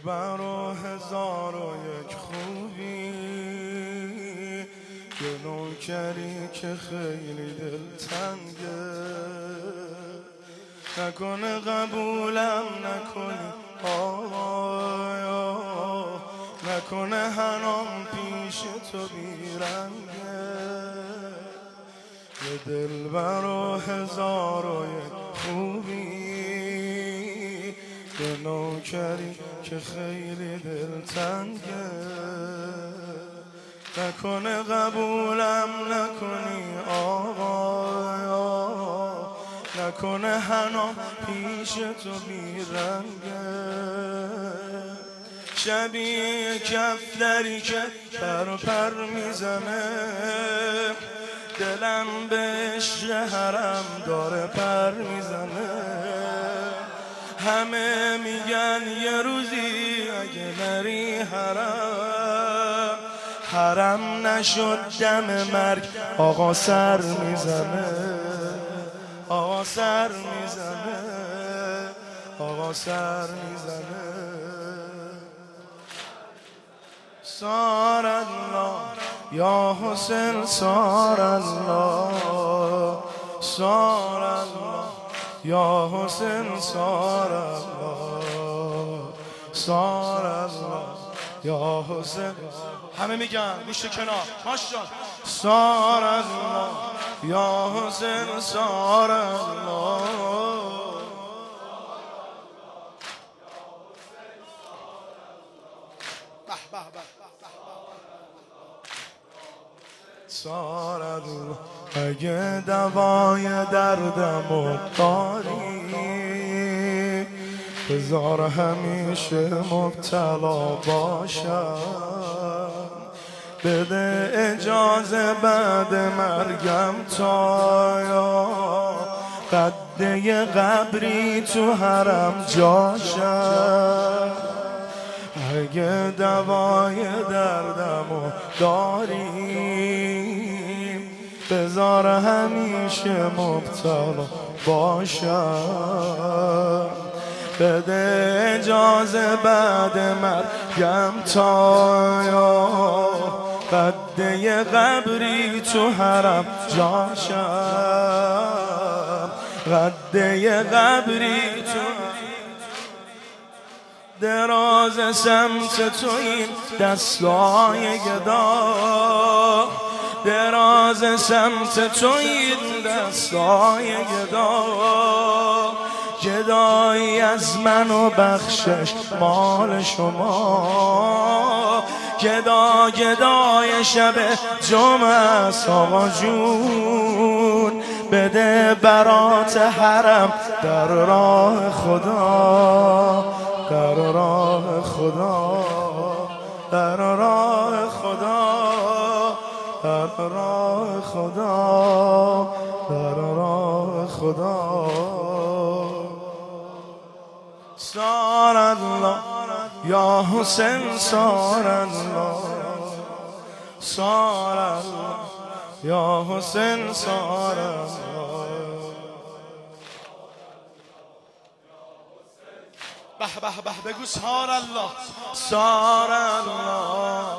دلبر و هزار و یک خوبی یه نوکری که خیلی دلتنگه نکنه قبولم نکنی آیا نکنه هنام پیش تو بیرنگه یه دلبر و هزار و یک خوبی یه نوکری که خیلی دلتنگه نکنه قبولم نکنی آقایا نکنه هنام پیش تو بیرنگه شبیه کفتری که پر میزنه دلم بهش حرم داره پر میزنه همه میگن یه روزی اگه نری حرم نشد دم مرگ آقا سر میزنه آقا سر میزنه آقا سر میزنه سار الله یا حسین سار الله سار الله یا حسین سار الله سار الله یا حسین همه میگن گوشت کنار ماشاءالله سار الله یا حسین سار الله سار الله اگه دوای دردمو داری بذار همیشه مبتلا باشم بده اجازه بعد مرگم تا یا قده قبری تو حرم جاشم اگه دوای دردمو داری بذار همیشه مبتلا باشم بده اجازه بعد مرگم تا یا قده قبری تو حرم جاشم قده قبری تو دراز سمت تو این دستای گدا دراز سمت تو این دستای گدا گدایی از من و بخشش مال شما گدای شب جمعه است آقا جون بده برات حرم در راه خدا در راه خدا در راه خدا در راه خدا در راه خدا سار الله یا حسین سار الله سار الله یا حسین سار الله به به به بگو سار الله سار الله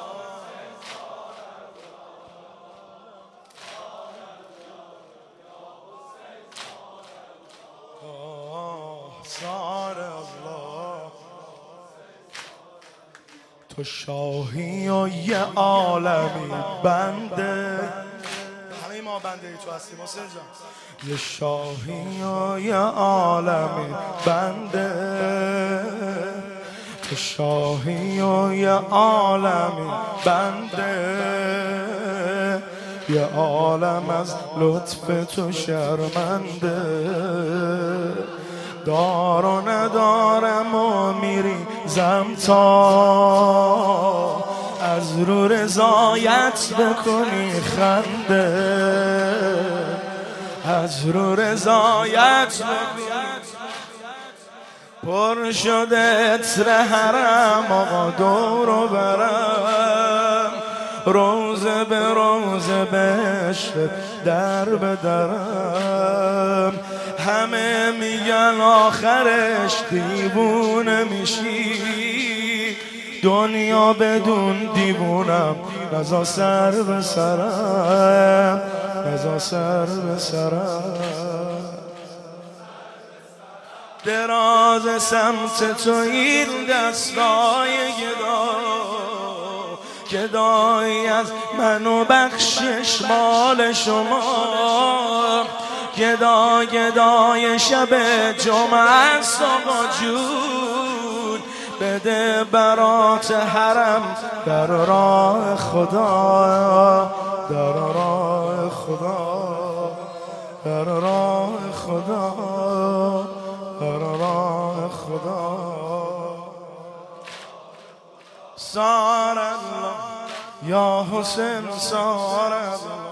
سار الله تو شاهی و یه عالمی بنده همه ما بنده ای تو هستیم حسین جان یه شاهی و یه عالمی بنده تو شاهی و یه عالمی بنده یه عالم از لطف تو شرمنده دار و ندارم و میریزم تا از رو رضایت بکنی خنده از رو رضایت پر شده عطر حرم آقا دورو برم روزه به روزه بهشت در به درم همه میگن آخرش دیوونه میشی دنیا بدون دیوونم نزا سر به سرم نزا سر به سرم دراز سمت تو این دستای گدایی از منو بخشش مال شما گدای شب جمعه آقا جون بده برات حرم در راه خدا در راه خدا در راه خدا در راه خدا سار الله یا حسین سار الله